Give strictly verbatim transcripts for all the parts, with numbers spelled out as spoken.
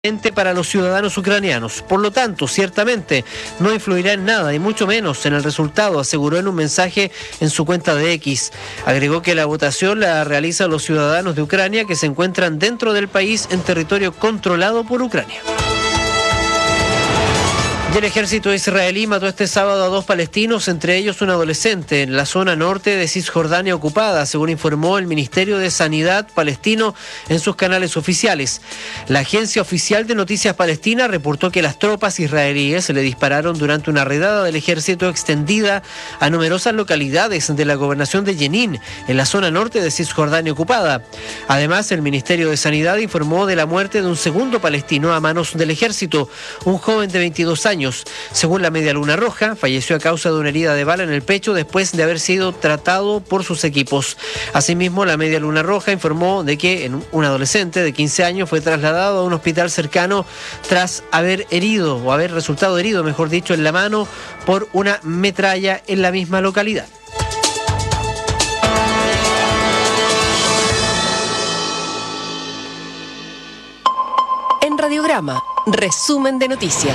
para los ciudadanos ucranianos. Por lo tanto, ciertamente no influirá en nada y mucho menos en el resultado, aseguró en un mensaje en su cuenta de X. Agregó que la votación la realizan los ciudadanos de Ucrania que se encuentran dentro del país en territorio controlado por Ucrania. Y el ejército israelí mató este sábado a dos palestinos, entre ellos un adolescente, en la zona norte de Cisjordania ocupada, según informó el Ministerio de Sanidad palestino en sus canales oficiales. La agencia oficial de noticias palestina reportó que las tropas israelíes le dispararon durante una redada del ejército extendida a numerosas localidades de la gobernación de Jenin, en la zona norte de Cisjordania ocupada. Además, el Ministerio de Sanidad informó de la muerte de un segundo palestino a manos del ejército, un joven de veintidós años. Según la Media Luna Roja, falleció a causa de una herida de bala en el pecho después de haber sido tratado por sus equipos. Asimismo, la Media Luna Roja informó de que un adolescente de quince años fue trasladado a un hospital cercano tras haber herido, o haber resultado herido, mejor dicho, en la mano por una metralla en la misma localidad. En Radiograma, resumen de noticias.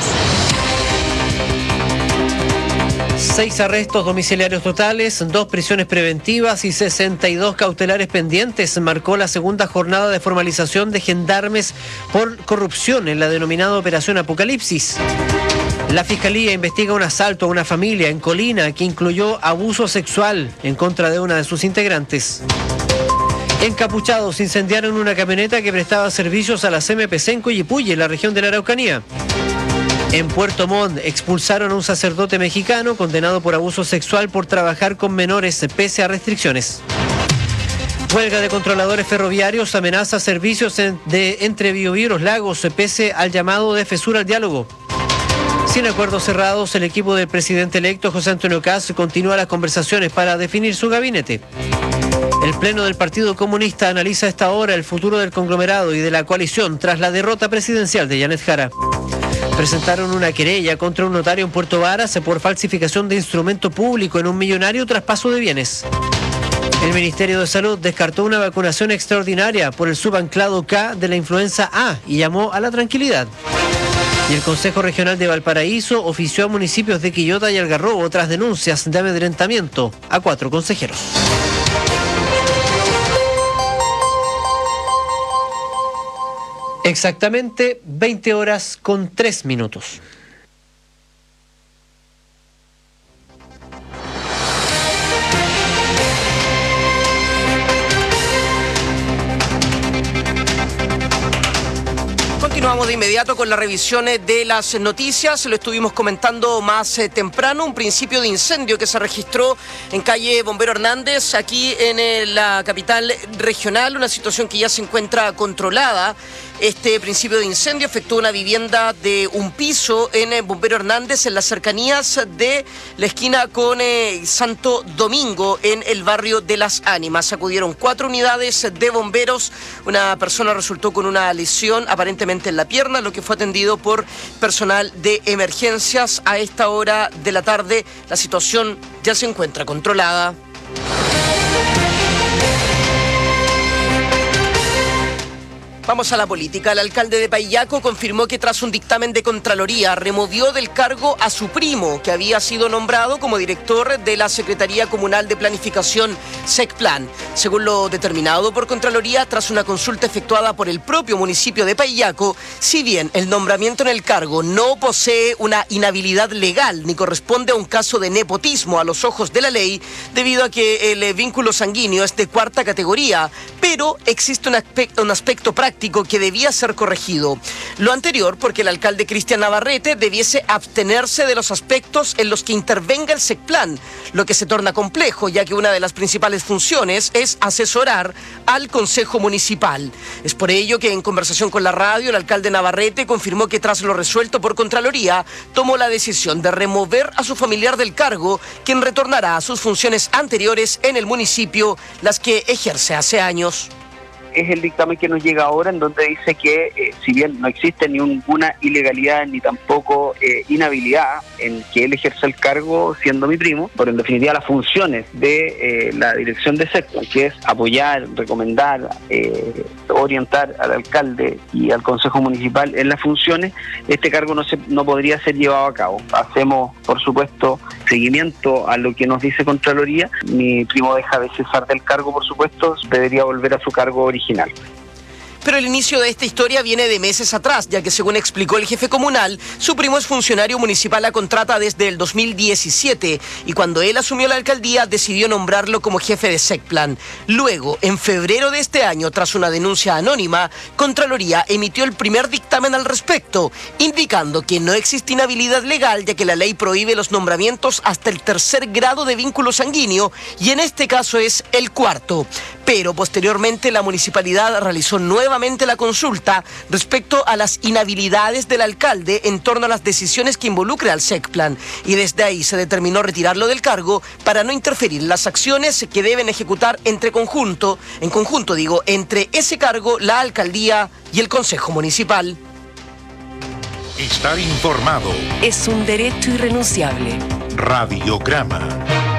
Seis arrestos domiciliarios totales, dos prisiones preventivas y sesenta y dos cautelares pendientes marcó la segunda jornada de formalización de gendarmes por corrupción en la denominada Operación Apocalipsis. La Fiscalía investiga un asalto a una familia en Colina que incluyó abuso sexual en contra de una de sus integrantes. Encapuchados incendiaron una camioneta que prestaba servicios a las M P C en Coyipulli, en la región de la Araucanía. En Puerto Montt expulsaron a un sacerdote mexicano condenado por abuso sexual por trabajar con menores pese a restricciones. Huelga de controladores ferroviarios amenaza servicios en, de entre Biobío y Los Lagos pese al llamado de Fesur al diálogo. Sin acuerdos cerrados, el equipo del presidente electo José Antonio Kast continúa las conversaciones para definir su gabinete. El Pleno del Partido Comunista analiza a esta hora el futuro del conglomerado y de la coalición tras la derrota presidencial de Janet Jara. Presentaron una querella contra un notario en Puerto Varas por falsificación de instrumento público en un millonario traspaso de bienes. El Ministerio de Salud descartó una vacunación extraordinaria por el subanclado K de la influenza A y llamó a la tranquilidad. Y el Consejo Regional de Valparaíso ofició a municipios de Quillota y Algarrobo tras denuncias de amedrentamiento a cuatro consejeros. Exactamente veinte horas con tres minutos. Continuamos de inmediato con la revisión de las noticias. Lo estuvimos comentando más eh, temprano, un principio de incendio que se registró en calle Bombero Hernández, aquí en eh, la capital regional, una situación que ya se encuentra controlada. Este principio de incendio afectó una vivienda de un piso en eh, Bombero Hernández, en las cercanías de la esquina con eh, Santo Domingo, en el barrio de Las Ánimas. Acudieron cuatro unidades de bomberos. Una persona resultó con una lesión aparentemente en la pierna, lo que fue atendido por personal de emergencias. A esta hora de la tarde la situación ya se encuentra controlada. Vamos a la política. El alcalde de Paillaco confirmó que tras un dictamen de Contraloría removió del cargo a su primo, que había sido nombrado como director de la Secretaría Comunal de Planificación SECPLAN. Según lo determinado por Contraloría, tras una consulta efectuada por el propio municipio de Paillaco, si bien el nombramiento en el cargo no posee una inhabilidad legal ni corresponde a un caso de nepotismo a los ojos de la ley, debido a que el vínculo sanguíneo es de cuarta categoría, pero existe un aspecto, un aspecto práctico que debía ser corregido. Lo anterior porque el alcalde Cristian Navarrete debiese abstenerse de los aspectos en los que intervenga el SECPLAN, lo que se torna complejo, ya que una de las principales funciones es asesorar al Consejo Municipal. Es por ello que en conversación con la radio, el alcalde Navarrete confirmó que tras lo resuelto por Contraloría, tomó la decisión de remover a su familiar del cargo, quien retornará a sus funciones anteriores en el municipio, las que ejerce hace años. es el dictamen que nos llega ahora, en donde dice que eh, si bien no existe ninguna ilegalidad ni tampoco eh, inhabilidad en que él ejerza el cargo siendo mi primo, pero en definitiva las funciones de eh, la dirección de SECPLAN, que es apoyar, recomendar, eh, orientar al alcalde y al Consejo Municipal en las funciones, este cargo no se, no podría ser llevado a cabo. Hacemos, por supuesto, seguimiento a lo que nos dice Contraloría. Mi primo deja de cesar del cargo, por supuesto, debería volver a su cargo original. Pero el inicio de esta historia viene de meses atrás, ya que según explicó el jefe comunal, su primo es funcionario municipal a contrata desde el dos mil diecisiete y cuando él asumió la alcaldía decidió nombrarlo como jefe de SECPLAN. Luego, en febrero de este año, tras una denuncia anónima, Contraloría emitió el primer dictamen al respecto, indicando que no existe inhabilidad legal, ya que la ley prohíbe los nombramientos hasta el tercer grado de vínculo sanguíneo y en este caso es el cuarto. Pero posteriormente la municipalidad realizó nuevamente la consulta respecto a las inhabilidades del alcalde en torno a las decisiones que involucre al SECPLAN y desde ahí se determinó retirarlo del cargo para no interferir en las acciones que deben ejecutar entre conjunto, en conjunto digo, entre ese cargo, la alcaldía y el Consejo Municipal. Estar informado es un derecho irrenunciable. Radiograma.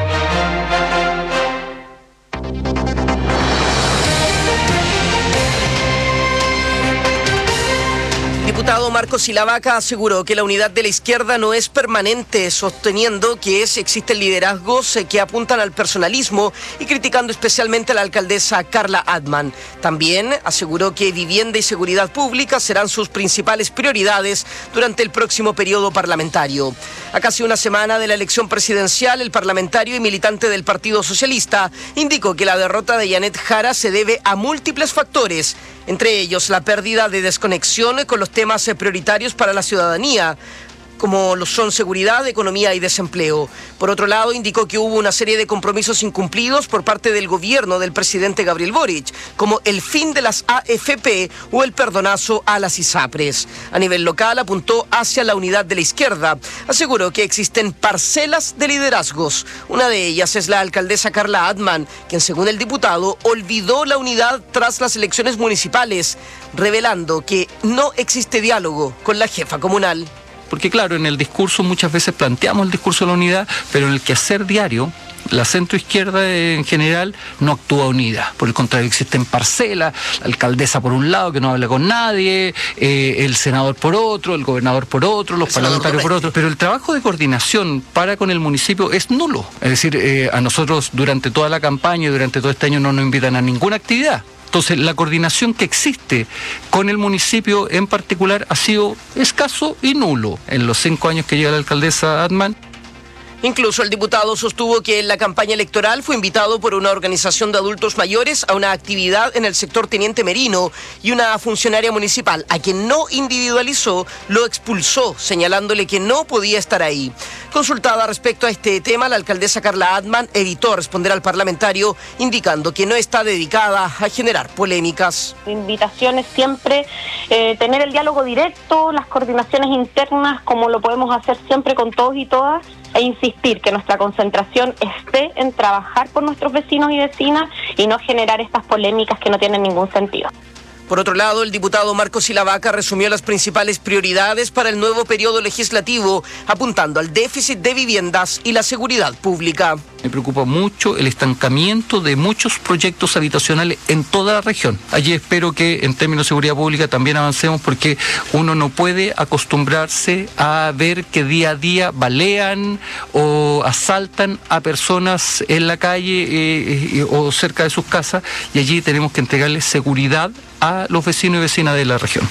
El diputado Marcos Silavaca aseguró que la unidad de la izquierda no es permanente, sosteniendo que es, existen liderazgos que apuntan al personalismo y criticando especialmente a la alcaldesa Carla Adman. También aseguró que vivienda y seguridad pública serán sus principales prioridades durante el próximo periodo parlamentario. A casi una semana de la elección presidencial, el parlamentario y militante del Partido Socialista indicó que la derrota de Yanet Jara se debe a múltiples factores, entre ellos la pérdida de desconexión con los temas prioritarios para la ciudadanía, como lo son seguridad, economía y desempleo. Por otro lado, indicó que hubo una serie de compromisos incumplidos por parte del gobierno del presidente Gabriel Boric, como el fin de las A F P o el perdonazo a las ISAPRES. A nivel local, apuntó hacia la unidad de la izquierda. Aseguró que existen parcelas de liderazgos. Una de ellas es la alcaldesa Carla Adman, quien, según el diputado, olvidó la unidad tras las elecciones municipales, revelando que no existe diálogo con la jefa comunal. Porque claro, en el discurso muchas veces planteamos el discurso de la unidad, pero en el quehacer diario, la centroizquierda en general no actúa unida. Por el contrario, existen parcelas, la alcaldesa por un lado que no habla con nadie, eh, el senador por otro, el gobernador por otro, los parlamentarios por otro. Pero el trabajo de coordinación para con el municipio es nulo. Es decir, eh, a nosotros durante toda la campaña y durante todo este año no nos invitan a ninguna actividad. Entonces, la coordinación que existe con el municipio en particular ha sido escaso y nulo en los cinco años que lleva la alcaldesa Adman. Incluso el diputado sostuvo que en la campaña electoral fue invitado por una organización de adultos mayores a una actividad en el sector Teniente Merino y una funcionaria municipal, a quien no individualizó, lo expulsó, señalándole que no podía estar ahí. Consultada respecto a este tema, la alcaldesa Carla Adman evitó responder al parlamentario, indicando que no está dedicada a generar polémicas. Mi invitación es siempre eh, tener el diálogo directo, las coordinaciones internas, como lo podemos hacer siempre con todos y todas, e insistir que nuestra concentración esté en trabajar por nuestros vecinos y vecinas y no generar estas polémicas que no tienen ningún sentido. Por otro lado, el diputado Marcos Silavaca resumió las principales prioridades para el nuevo periodo legislativo, apuntando al déficit de viviendas y la seguridad pública. Me preocupa mucho el estancamiento de muchos proyectos habitacionales en toda la región. Allí espero que en términos de seguridad pública también avancemos, porque uno no puede acostumbrarse a ver que día a día balean o asaltan a personas en la calle eh, eh, o cerca de sus casas, y allí tenemos que entregarles seguridad a los vecinos y vecinas de la región.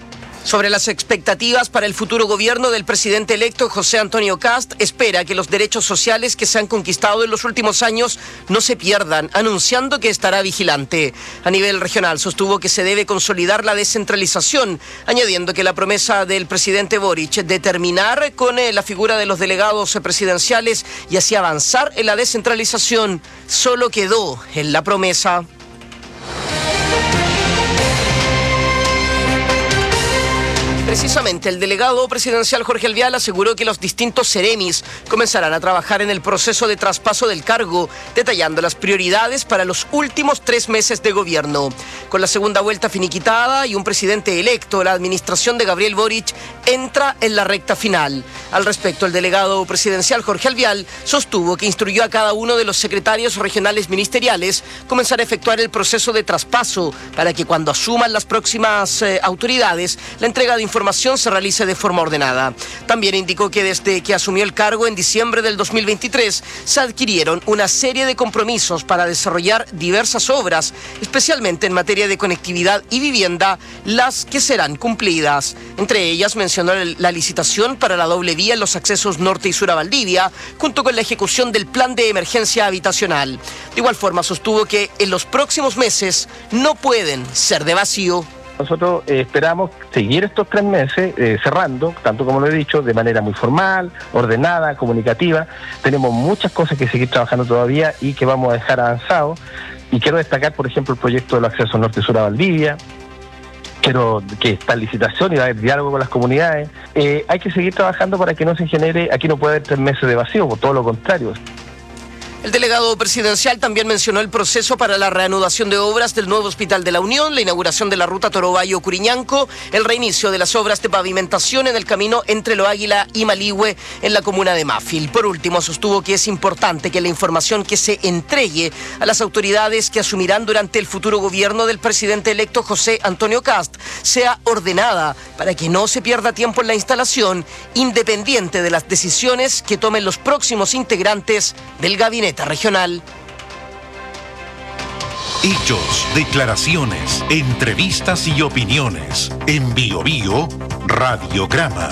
Sobre las expectativas para el futuro gobierno del presidente electo José Antonio Kast, espera que los derechos sociales que se han conquistado en los últimos años no se pierdan, anunciando que estará vigilante. A nivel regional sostuvo que se debe consolidar la descentralización, añadiendo que la promesa del presidente Boric de terminar con eh, la figura de los delegados presidenciales y así avanzar en la descentralización solo quedó en la promesa. Precisamente, el delegado presidencial Jorge Alvial aseguró que los distintos seremis comenzarán a trabajar en el proceso de traspaso del cargo, detallando las prioridades para los últimos tres meses de gobierno. Con la segunda vuelta finiquitada y un presidente electo, la administración de Gabriel Boric entra en la recta final. Al respecto, el delegado presidencial Jorge Alvial sostuvo que instruyó a cada uno de los secretarios regionales ministeriales comenzar a efectuar el proceso de traspaso para que cuando asuman las próximas eh, autoridades, la entrega de información se realice de forma ordenada. También indicó que desde que asumió el cargo en diciembre del dos mil veintitrés se adquirieron una serie de compromisos para desarrollar diversas obras, especialmente en materia de conectividad y vivienda, las que serán cumplidas. Entre ellas mencionó la licitación para la doble vía en los accesos norte y sur a Valdivia, junto con la ejecución del plan de emergencia habitacional. De igual forma sostuvo que en los próximos meses no pueden ser de vacío. Nosotros eh, esperamos seguir estos tres meses eh, cerrando, tanto como lo he dicho, de manera muy formal, ordenada, comunicativa. Tenemos muchas cosas que seguir trabajando todavía y que vamos a dejar avanzado. Y quiero destacar, por ejemplo, el proyecto del acceso norte-sur a Valdivia. Quiero que está en licitación y va a haber diálogo con las comunidades. Eh, hay que seguir trabajando para que no se genere, aquí no puede haber tres meses de vacío, por todo lo contrario. El delegado presidencial también mencionó el proceso para la reanudación de obras del nuevo Hospital de la Unión, la inauguración de la ruta Torobayo-Curiñanco, el reinicio de las obras de pavimentación en el camino entre Lo Águila y Maligüe en la comuna de Mafil. Por último, sostuvo que es importante que la información que se entregue a las autoridades que asumirán durante el futuro gobierno del presidente electo José Antonio Kast sea ordenada para que no se pierda tiempo en la instalación, independiente de las decisiones que tomen los próximos integrantes del gabinete regional. Hechos, declaraciones, entrevistas y opiniones. En Bio Bio, Radiograma.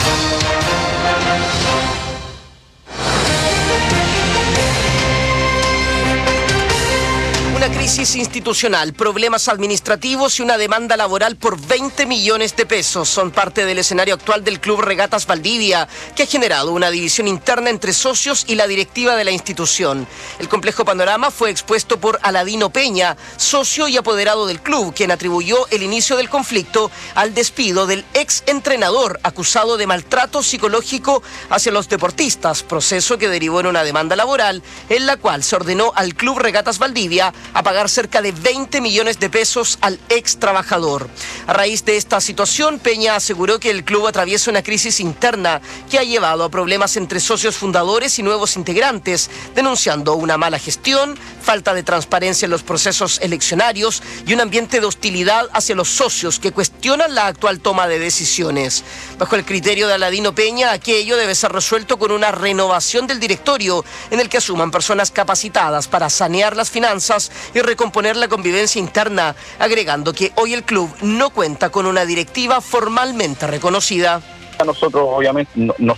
Una crisis institucional, problemas administrativos y una demanda laboral por veinte millones de pesos son parte del escenario actual del Club Regatas Valdivia, que ha generado una división interna entre socios y la directiva de la institución. El complejo panorama fue expuesto por Aladino Peña, socio y apoderado del club, quien atribuyó el inicio del conflicto al despido del ex entrenador acusado de maltrato psicológico hacia los deportistas, proceso que derivó en una demanda laboral en la cual se ordenó al Club Regatas Valdivia a pagar cerca de veinte millones de pesos al ex trabajador. A raíz de esta situación, Peña aseguró que el club atraviesa una crisis interna que ha llevado a problemas entre socios fundadores y nuevos integrantes, denunciando una mala gestión, falta de transparencia en los procesos eleccionarios y un ambiente de hostilidad hacia los socios que cuestionan la actual toma de decisiones. Bajo el criterio de Aladino Peña, aquello debe ser resuelto con una renovación del directorio en el que asuman personas capacitadas para sanear las finanzas y recomponer la convivencia interna, agregando que hoy el club no cuenta con una directiva formalmente reconocida. A nosotros obviamente nos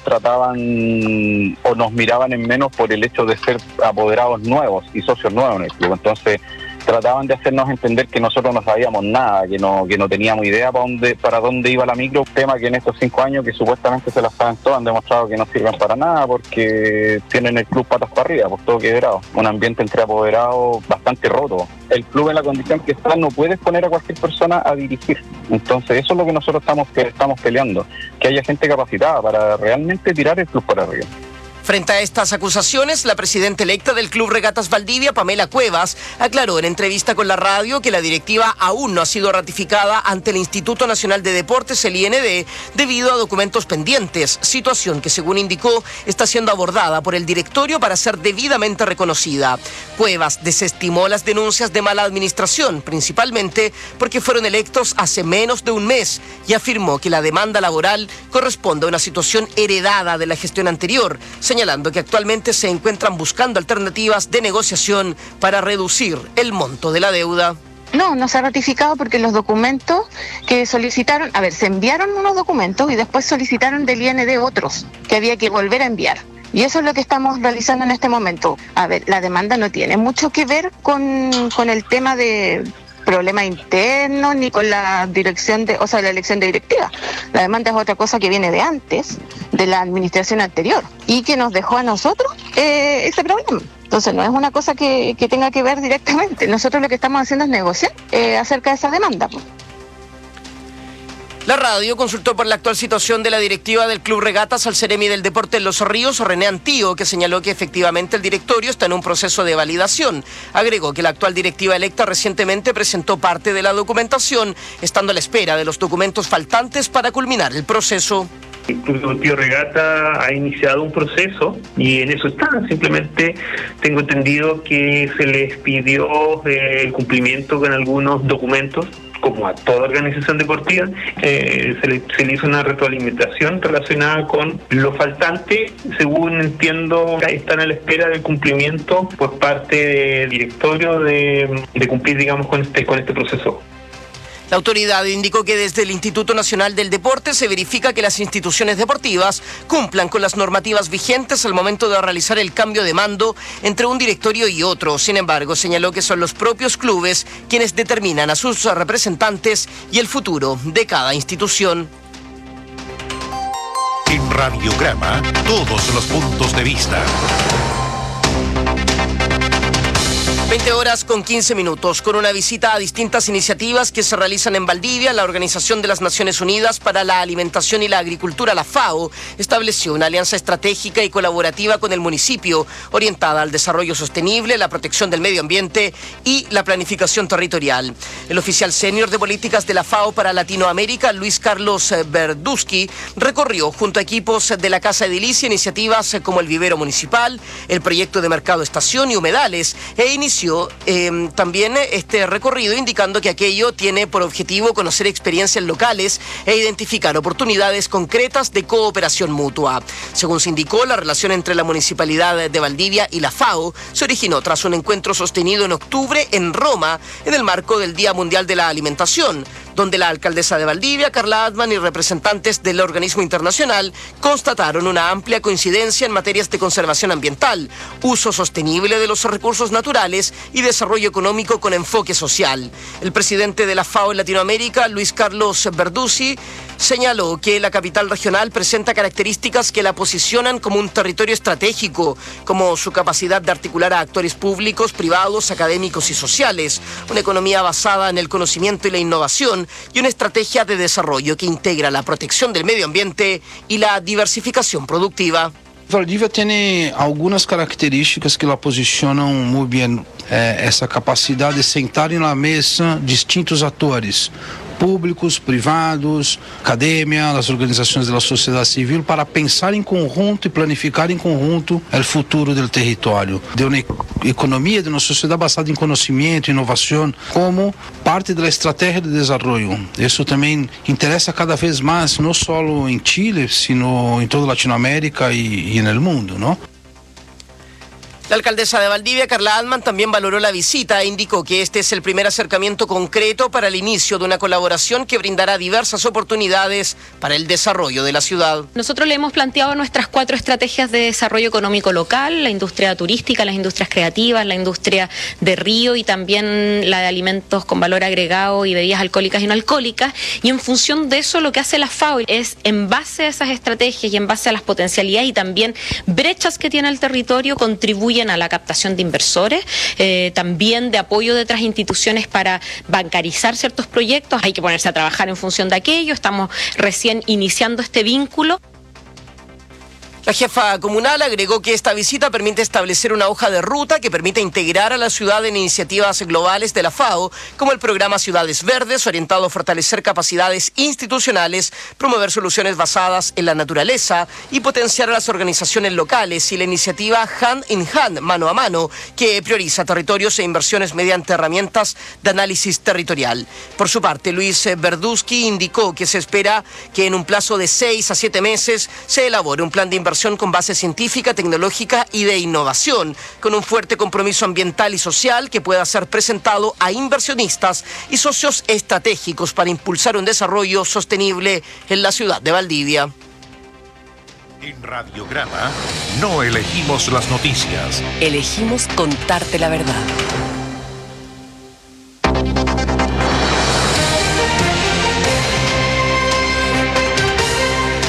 trataban o nos miraban en menos por el hecho de ser apoderados nuevos y socios nuevos en el club, entonces trataban de hacernos entender que nosotros no sabíamos nada, que no que no teníamos idea para dónde para dónde iba la micro, tema que en estos cinco años que supuestamente se las saben todas han demostrado que no sirven para nada porque tienen el club patas para arriba, pues todo quebrado, un ambiente entre apoderados bastante roto. El club en la condición que está no puedes poner a cualquier persona a dirigir, entonces eso es lo que nosotros estamos, que estamos peleando, que haya gente capacitada para realmente tirar el club para arriba. Frente a estas acusaciones, la presidenta electa del Club Regatas Valdivia, Pamela Cuevas, aclaró en entrevista con la radio que la directiva aún no ha sido ratificada ante el Instituto Nacional de Deportes, el I N D, debido a documentos pendientes, situación que, según indicó, está siendo abordada por el directorio para ser debidamente reconocida. Cuevas desestimó las denuncias de mala administración, principalmente porque fueron electos hace menos de un mes, y afirmó que la demanda laboral corresponde a una situación heredada de la gestión anterior, señalando que actualmente se encuentran buscando alternativas de negociación para reducir el monto de la deuda. No, no se ha ratificado porque los documentos que solicitaron, a ver, se enviaron unos documentos y después solicitaron del I N D otros que había que volver a enviar. Y eso es lo que estamos realizando en este momento. A ver, la demanda no tiene mucho que ver con, con el tema de problemas internos ni con la dirección de, o sea, la elección de directiva. La demanda es otra cosa que viene de antes, de la administración anterior, y que nos dejó a nosotros eh, ese problema. Entonces no es una cosa que, que tenga que ver directamente. Nosotros lo que estamos haciendo es negociar eh, acerca de esa demanda. La radio consultó por la actual situación de la directiva del Club Regatas al Ceremi del Deporte en Los Ríos, René Antío, que señaló que efectivamente el directorio está en un proceso de validación. Agregó que la actual directiva electa recientemente presentó parte de la documentación, estando a la espera de los documentos faltantes para culminar el proceso. El Club Deportivo Regata ha iniciado un proceso y en eso está. Simplemente tengo entendido que se les pidió eh, el cumplimiento con algunos documentos, como a toda organización deportiva, eh, se, le, se le hizo una retroalimentación relacionada con lo faltante. Según entiendo, están a la espera del cumplimiento por parte del directorio de, de cumplir, digamos, con este, con este proceso. La autoridad indicó que desde el Instituto Nacional del Deporte se verifica que las instituciones deportivas cumplan con las normativas vigentes al momento de realizar el cambio de mando entre un directorio y otro. Sin embargo, señaló que son los propios clubes quienes determinan a sus representantes y el futuro de cada institución. En Radiograma, todos los puntos de vista. veinte horas con quince minutos, con una visita a distintas iniciativas que se realizan en Valdivia. La Organización de las Naciones Unidas para la Alimentación y la Agricultura, la FAO, estableció una alianza estratégica y colaborativa con el municipio, orientada al desarrollo sostenible, la protección del medio ambiente y la planificación territorial. El oficial senior de políticas de la FAO para Latinoamérica, Luis Carlos Verduzki, recorrió junto a equipos de la Casa Edilicia iniciativas como el vivero municipal, el proyecto de mercado estación y humedales, e inició Eh, también este recorrido indicando que aquello tiene por objetivo conocer experiencias locales e identificar oportunidades concretas de cooperación mutua. Según se indicó, la relación entre la Municipalidad de Valdivia y la FAO se originó tras un encuentro sostenido en octubre en Roma en el marco del Día Mundial de la Alimentación, donde la alcaldesa de Valdivia, Carla Adman, y representantes del organismo internacional constataron una amplia coincidencia en materias de conservación ambiental, uso sostenible de los recursos naturales y desarrollo económico con enfoque social. El presidente de la FAO en Latinoamérica, Luis Carlos Verduzzi, señaló que la capital regional presenta características que la posicionan como un territorio estratégico, como su capacidad de articular a actores públicos, privados, académicos y sociales, una economía basada en el conocimiento y la innovación y una estrategia de desarrollo que integra la protección del medio ambiente y la diversificación productiva. Valdivia tiene algunas características que la posicionam muy bien, eh, essa capacidade de sentar na mesa distintos atores, públicos, privados, academia, as organizações da sociedade civil, para pensar em conjunto e planificar em conjunto o futuro do território, de uma economia, de uma sociedade basada em conhecimento, inovação, como parte da estratégia de desenvolvimento. Isso também interessa cada vez mais, não só em Chile, sino em toda a Latinoamérica e, e no mundo, não? La alcaldesa de Valdivia, Carla Adman, también valoró la visita e indicó que este es el primer acercamiento concreto para el inicio de una colaboración que brindará diversas oportunidades para el desarrollo de la ciudad. Nosotros le hemos planteado nuestras cuatro estrategias de desarrollo económico local: la industria turística, las industrias creativas, la industria de río y también la de alimentos con valor agregado y bebidas alcohólicas y no alcohólicas. Y en función de eso, lo que hace la FAO es, en base a esas estrategias y en base a las potencialidades y también brechas que tiene el territorio, contribuye a la captación de inversores, eh, también de apoyo de otras instituciones para bancarizar ciertos proyectos. Hay que ponerse a trabajar en función de aquello. Estamos recién iniciando este vínculo. La jefa comunal agregó que esta visita permite establecer una hoja de ruta que permite integrar a la ciudad en iniciativas globales de la FAO, como el programa Ciudades Verdes, orientado a fortalecer capacidades institucionales, promover soluciones basadas en la naturaleza y potenciar a las organizaciones locales, y la iniciativa Hand in Hand, mano a mano, que prioriza territorios e inversiones mediante herramientas de análisis territorial. Por su parte, Luis Verduzki indicó que se espera que en un plazo de seis a siete meses se elabore un plan de inversión con base científica, tecnológica y de innovación, con un fuerte compromiso ambiental y social que pueda ser presentado a inversionistas y socios estratégicos para impulsar un desarrollo sostenible en la ciudad de Valdivia. En Radiograma no elegimos las noticias. Elegimos contarte la verdad.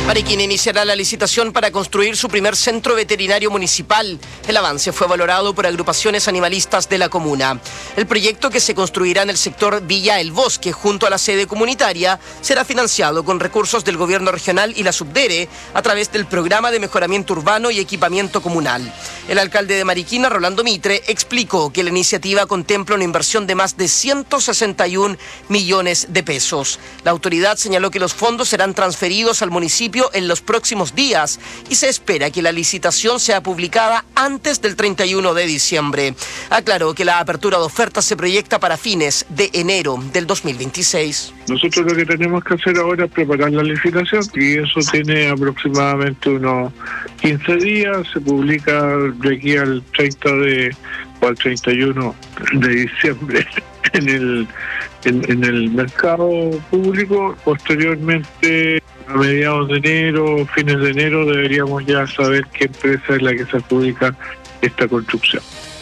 Mariquina iniciará la licitación para construir su primer centro veterinario municipal. El avance fue valorado por agrupaciones animalistas de la comuna. El proyecto, que se construirá en el sector Villa El Bosque, junto a la sede comunitaria, será financiado con recursos del gobierno regional y la Subdere a través del programa de mejoramiento urbano y equipamiento comunal. El alcalde de Mariquina, Rolando Mitre, explicó que la iniciativa contempla una inversión de más de ciento sesenta y un millones de pesos. La autoridad señaló que los fondos serán transferidos al municipio en los próximos días y se espera que la licitación sea publicada antes del treinta y uno de diciembre. Aclaró que la apertura de ofertas se proyecta para fines de enero del dos mil veintiséis. Nosotros lo que tenemos que hacer ahora es preparar la licitación y eso tiene aproximadamente unos quince días. Se publica de aquí al treinta de o al treinta y uno de diciembre en el en, en el mercado público. Posteriormente, a mediados de enero, fines de enero, deberíamos ya saber qué empresa es la que se adjudica esta construcción.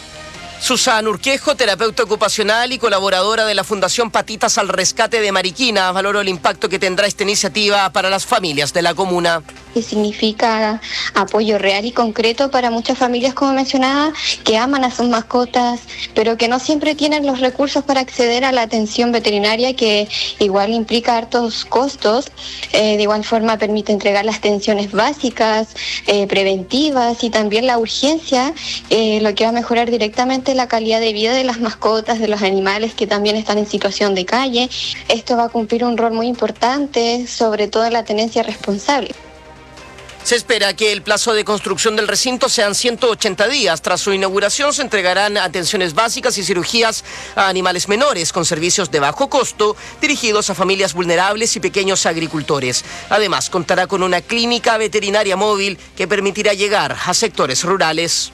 Susana Urquejo, terapeuta ocupacional y colaboradora de la Fundación Patitas al Rescate de Mariquina, valoró el impacto que tendrá esta iniciativa para las familias de la comuna. Que significa apoyo real y concreto para muchas familias, como mencionaba, que aman a sus mascotas, pero que no siempre tienen los recursos para acceder a la atención veterinaria, que igual implica hartos costos. Eh, de igual forma permite entregar las atenciones básicas, eh, preventivas y también la urgencia, eh, lo que va a mejorar directamente la calidad de vida de las mascotas, de los animales que también están en situación de calle. Esto va a cumplir un rol muy importante, sobre todo en la tenencia responsable. Se espera que el plazo de construcción del recinto sean ciento ochenta días. Tras su inauguración se entregarán atenciones básicas y cirugías a animales menores con servicios de bajo costo dirigidos a familias vulnerables y pequeños agricultores. Además, contará con una clínica veterinaria móvil que permitirá llegar a sectores rurales.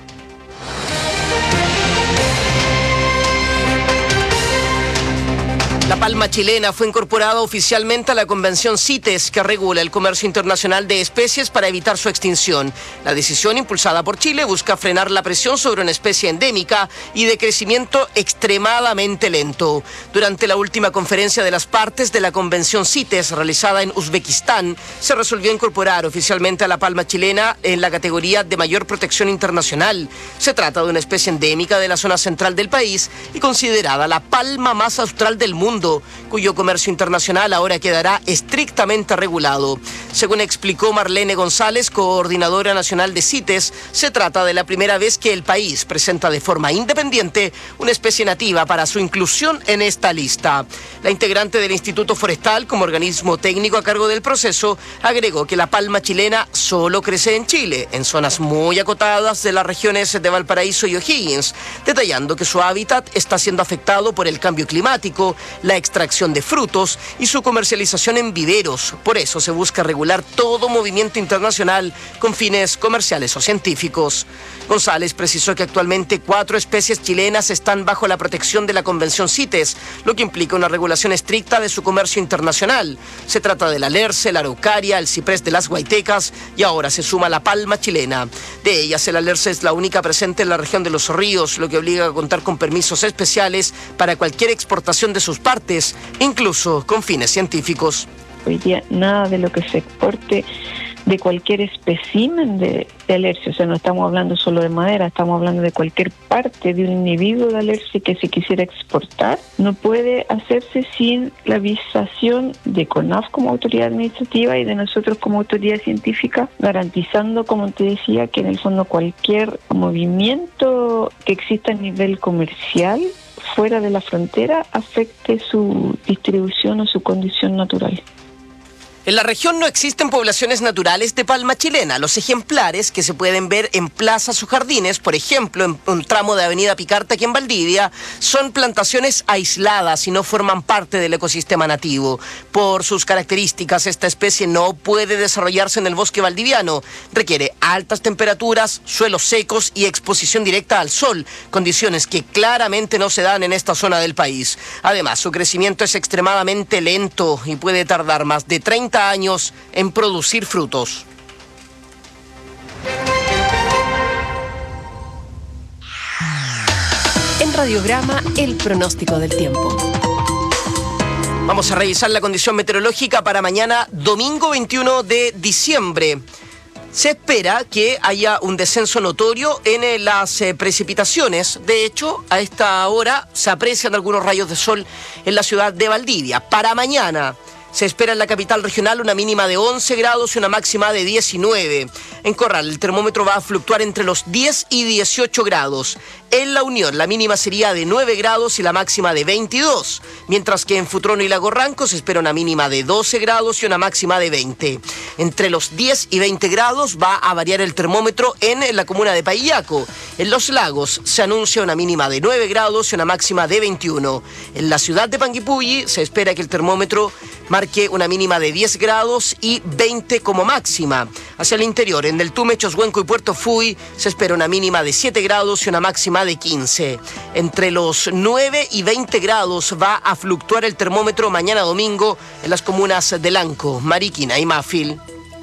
La palma chilena fue incorporada oficialmente a la Convención CITES, que regula el comercio internacional de especies para evitar su extinción. La decisión, impulsada por Chile, busca frenar la presión sobre una especie endémica y de crecimiento extremadamente lento. Durante la última conferencia de las partes de la Convención CITES, realizada en Uzbekistán, se resolvió incorporar oficialmente a la palma chilena en la categoría de mayor protección internacional. Se trata de una especie endémica de la zona central del país y considerada la palma más austral del mundo, cuyo comercio internacional ahora quedará estrictamente regulado. Según explicó Marlene González, coordinadora nacional de CITES, se trata de la primera vez que el país presenta de forma independiente una especie nativa para su inclusión en esta lista. La integrante del Instituto Forestal, como organismo técnico a cargo del proceso, agregó que la palma chilena solo crece en Chile, en zonas muy acotadas de las regiones de Valparaíso y O'Higgins, detallando que su hábitat está siendo afectado por el cambio climático, la extracción de frutos y su comercialización en viveros. Por eso se busca regular todo movimiento internacional con fines comerciales o científicos. González precisó que actualmente cuatro especies chilenas están bajo la protección de la Convención CITES, lo que implica una regulación estricta de su comercio internacional. Se trata del alerce, la araucaria, el ciprés de las Guaitecas y ahora se suma la palma chilena. De ellas, el alerce es la única presente en la región de los ríos, lo que obliga a contar con permisos especiales para cualquier exportación de sus partes, incluso con fines científicos. Hoy día nada de lo que se exporte de cualquier espécimen de, de alerce, o sea, no estamos hablando solo de madera, estamos hablando de cualquier parte de un individuo de alerce que se quisiera exportar, no puede hacerse sin la visación de CONAF como autoridad administrativa y de nosotros como autoridad científica, garantizando, como te decía, que en el fondo cualquier movimiento que exista a nivel comercial fuera de la frontera afecte su distribución o su condición natural. En la región no existen poblaciones naturales de palma chilena. Los ejemplares que se pueden ver en plazas o jardines, por ejemplo, en un tramo de Avenida Picarta aquí en Valdivia, son plantaciones aisladas y no forman parte del ecosistema nativo. Por sus características, esta especie no puede desarrollarse en el bosque valdiviano. Requiere altas temperaturas, suelos secos y exposición directa al sol, condiciones que claramente no se dan en esta zona del país. Además, su crecimiento es extremadamente lento y puede tardar más de treinta años en producir frutos. En Radiograma, el pronóstico del tiempo. Vamos a revisar la condición meteorológica para mañana, domingo veintiuno de diciembre. Se espera que haya un descenso notorio en las eh, precipitaciones. De hecho, a esta hora se aprecian algunos rayos de sol en la ciudad de Valdivia. Para mañana se espera en la capital regional una mínima de once grados y una máxima de diecinueve. En Corral el termómetro va a fluctuar entre los diez y dieciocho grados. En La Unión la mínima sería de nueve grados y la máxima de veintidós. Mientras que en Futrono y Lago Ranco se espera una mínima de doce grados y una máxima de veinte. Entre los diez y veinte grados va a variar el termómetro en la comuna de Paillaco. En Los Lagos se anuncia una mínima de nueve grados y una máxima de veintiuno. En la ciudad de Panguipulli se espera que el termómetro marque una mínima de diez grados y veinte como máxima. Hacia el interior, en Del Tume, Choshuenco y Puerto Fui, se espera una mínima de siete grados y una máxima de quince. Entre los nueve y veinte grados va a fluctuar el termómetro mañana domingo en las comunas de Lanco, Mariquina y Mafil.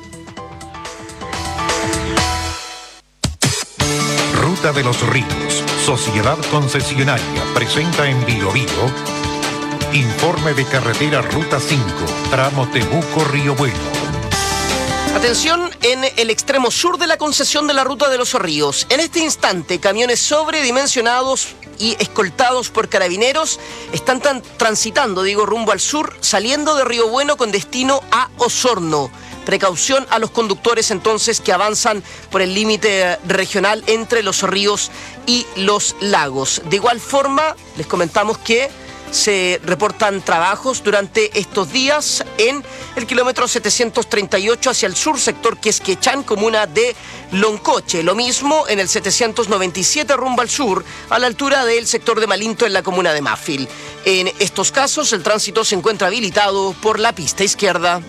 Ruta de los Ríos, Sociedad Concesionaria, presenta en Bio Bio informe de carretera Ruta cinco, tramo Temuco-Río Bueno. Atención en el extremo sur de la concesión de la Ruta de los Ríos. En este instante, camiones sobredimensionados y escoltados por carabineros están tan, transitando, digo, rumbo al sur, saliendo de Río Bueno con destino a Osorno. Precaución a los conductores entonces que avanzan por el límite regional entre los ríos y los lagos. De igual forma, les comentamos que se reportan trabajos durante estos días en el kilómetro setecientos treinta y ocho hacia el sur, sector Quesquechán, comuna de Loncoche. Lo mismo en el setecientos noventa y siete rumbo al sur, a la altura del sector de Malinto en la comuna de Mafil. En estos casos, el tránsito se encuentra habilitado por la pista izquierda.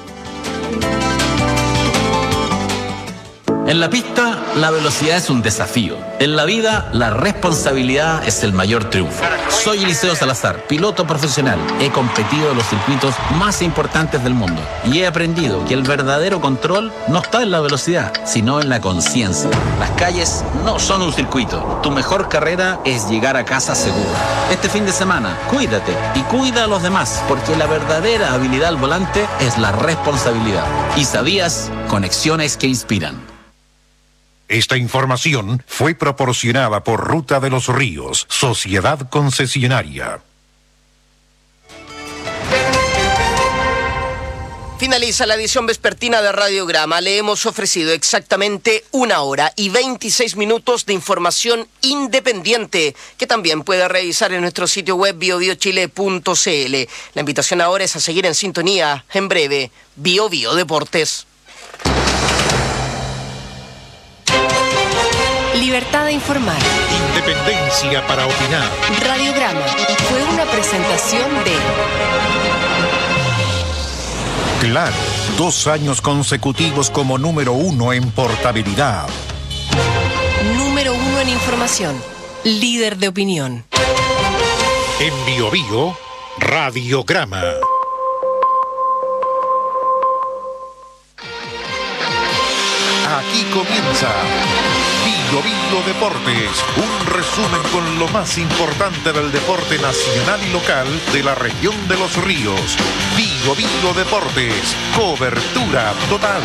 En la pista, la velocidad es un desafío. En la vida, la responsabilidad es el mayor triunfo. Soy Eliseo Salazar, piloto profesional. He competido en los circuitos más importantes del mundo y he aprendido que el verdadero control no está en la velocidad, sino en la conciencia. Las calles no son un circuito. Tu mejor carrera es llegar a casa seguro. Este fin de semana, cuídate y cuida a los demás, porque la verdadera habilidad al volante es la responsabilidad. ¿Y sabías? Conexiones que inspiran. Esta información fue proporcionada por Ruta de los Ríos, Sociedad Concesionaria. Finaliza la edición vespertina de Radiograma. Le hemos ofrecido exactamente una hora y veintiséis minutos de información independiente que también puede revisar en nuestro sitio web bio bio chile punto c l. La invitación ahora es a seguir en sintonía. En breve, Bio Bio Deportes. Libertad de informar. Independencia para opinar. Radiograma fue una presentación de Claro, dos años consecutivos como número uno en portabilidad. Número uno en información. Líder de opinión. En Bio Bio, Radiograma. Aquí comienza Bio Bio Deportes, un resumen con lo más importante del deporte nacional y local de la región de los ríos. Bio Bio Deportes, cobertura total.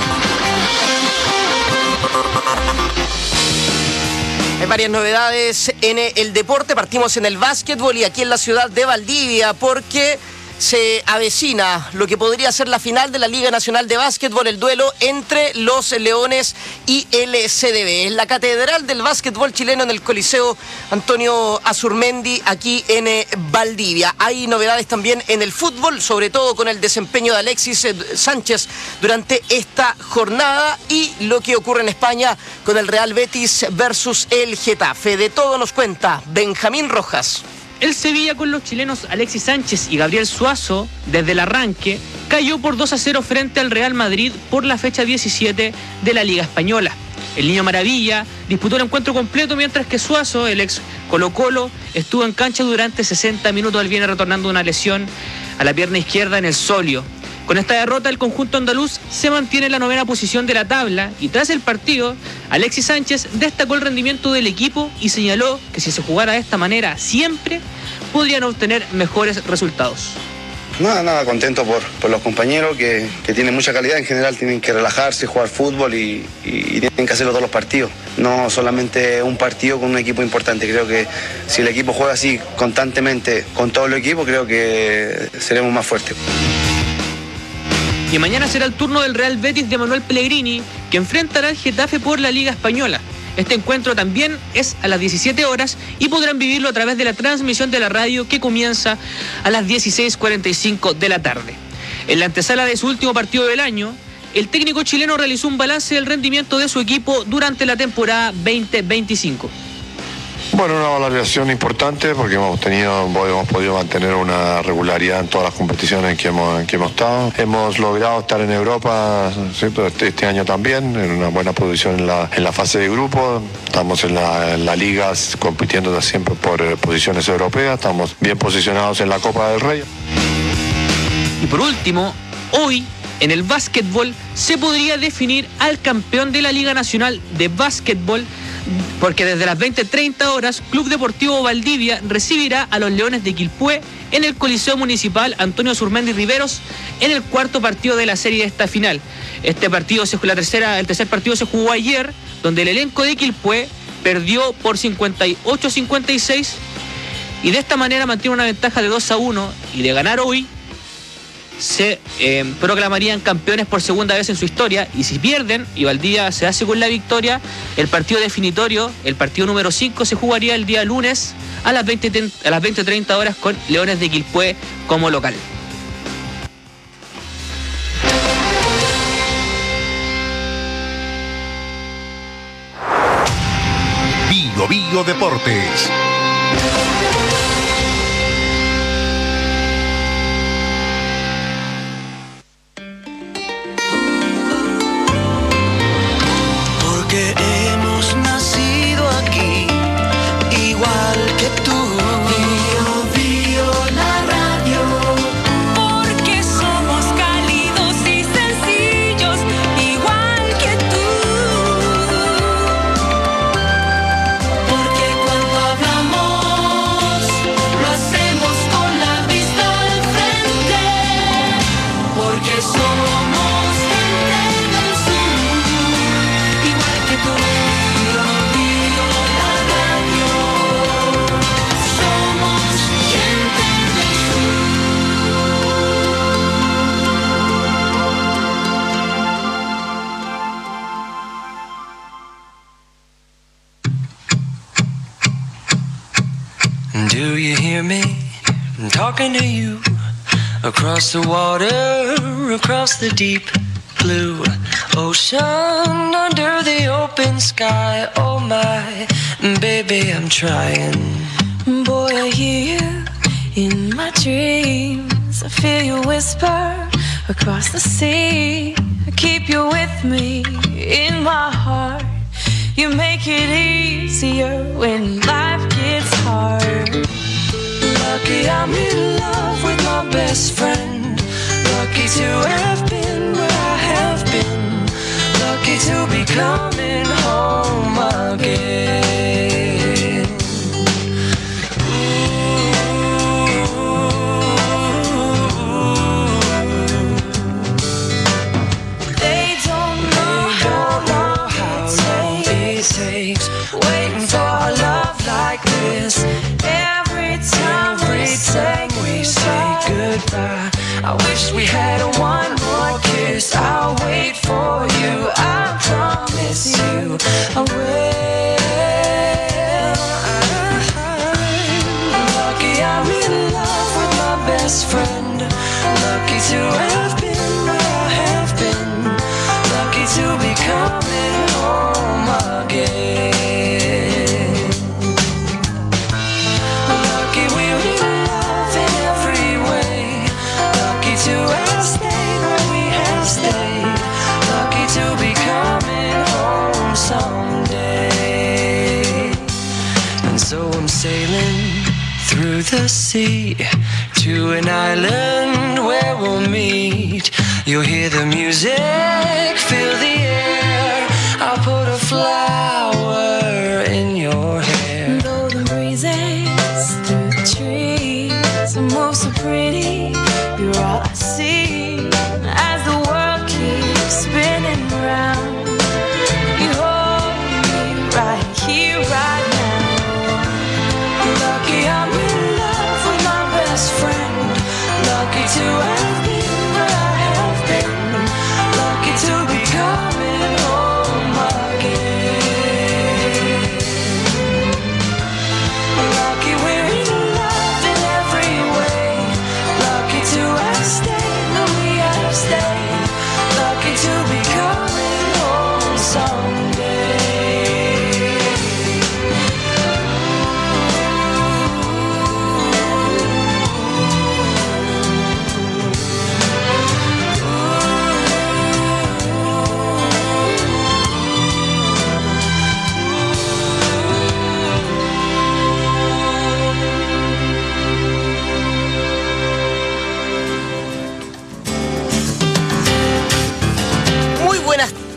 Hay varias novedades en el deporte. Partimos en el básquetbol y aquí en la ciudad de Valdivia, porque se avecina lo que podría ser la final de la Liga Nacional de Básquetbol, el duelo entre los Leones y el C D B. Es la catedral del básquetbol chileno en el Coliseo Antonio Azurmendi, aquí en eh, Valdivia. Hay novedades también en el fútbol, sobre todo con el desempeño de Alexis eh, Sánchez durante esta jornada y lo que ocurre en España con el Real Betis versus el Getafe. De todo nos cuenta Benjamín Rojas. El Sevilla con los chilenos Alexis Sánchez y Gabriel Suazo, desde el arranque, cayó por dos a cero frente al Real Madrid por la fecha diecisiete de la Liga Española. El Niño Maravilla disputó el encuentro completo, mientras que Suazo, el ex Colo-Colo, estuvo en cancha durante sesenta minutos. Él viene retornando una lesión a la pierna izquierda en el sóleo. Con esta derrota, el conjunto andaluz se mantiene en la novena posición de la tabla y tras el partido, Alexis Sánchez destacó el rendimiento del equipo y señaló que si se jugara de esta manera siempre, podrían obtener mejores resultados. nada, nada, contento por, por los compañeros que, que tienen mucha calidad. En general tienen que relajarse, jugar fútbol y, y, y tienen que hacerlo todos los partidos. No solamente un partido con un equipo importante. Creo que si el equipo juega así constantemente con todo el equipo, creo que seremos más fuertes. Y mañana será el turno del Real Betis de Manuel Pellegrini, que enfrentará al Getafe por la Liga Española. Este encuentro también es a las diecisiete horas y podrán vivirlo a través de la transmisión de la radio que comienza a las dieciséis cuarenta y cinco de la tarde. En la antesala de su último partido del año, el técnico chileno realizó un balance del rendimiento de su equipo durante la temporada veinte veinticinco. Bueno, una valoración importante porque hemos tenido, hemos podido mantener una regularidad en todas las competiciones en que hemos, en que hemos estado. Hemos logrado estar en Europa, ¿sí? este, este año también, en una buena posición en la, en la fase de grupo. Estamos en la, en la liga compitiendo siempre por eh, posiciones europeas. Estamos bien posicionados en la Copa del Rey. Y por último, hoy en el básquetbol se podría definir al campeón de la Liga Nacional de Básquetbol, porque desde las veinte treinta horas Club Deportivo Valdivia recibirá a los Leones de Quilpué en el Coliseo Municipal Antonio Surmendi Riveros en el cuarto partido de la serie de esta final. Este partido, la tercera, el tercer partido se jugó ayer, donde el elenco de Quilpué perdió por cincuenta y ocho a cincuenta y seis y de esta manera mantiene una ventaja de dos a uno, y de ganar hoy se eh, proclamarían campeones por segunda vez en su historia. Y si pierden y Valdivia se hace con la victoria, el partido definitorio, el partido número cinco, se jugaría el día lunes a las veinte treinta horas con Leones de Quilpué como local. Bio Bio Deportes. Hemos nacido aquí, igual que tú. Bio, bio, la radio. Porque somos cálidos y sencillos, igual que tú. Porque cuando hablamos, lo hacemos con la vista al frente. Porque somos gente del sur, igual que tú. Do you hear me? I'm talking to you across the water, across the deep blue ocean, under the open sky. Oh my, baby, I'm trying. Boy, I hear you in my dreams. I feel you whisper across the sea. I keep you with me in my heart. You make it easier when life gets hard. Lucky I'm in love with my best friend. Lucky to have been where I have been. Lucky to be coming home again. They don't know how long it takes waiting for a love like this. Every time we say we say goodbye, I wish we had one more kiss. I'll wait for you, I promise you I will. Lucky I'm in love with my best friend. Lucky to have been where I have been. Lucky to be coming home again. Lucky we're in love in every way. Lucky to have stayed where we have stayed. Lucky to be coming home someday. And so I'm sailing through the sea to an island where we'll meet. You'll hear the music, feel the air. I'll put a flower in your hair. Though the breezes through the trees move so pretty, you're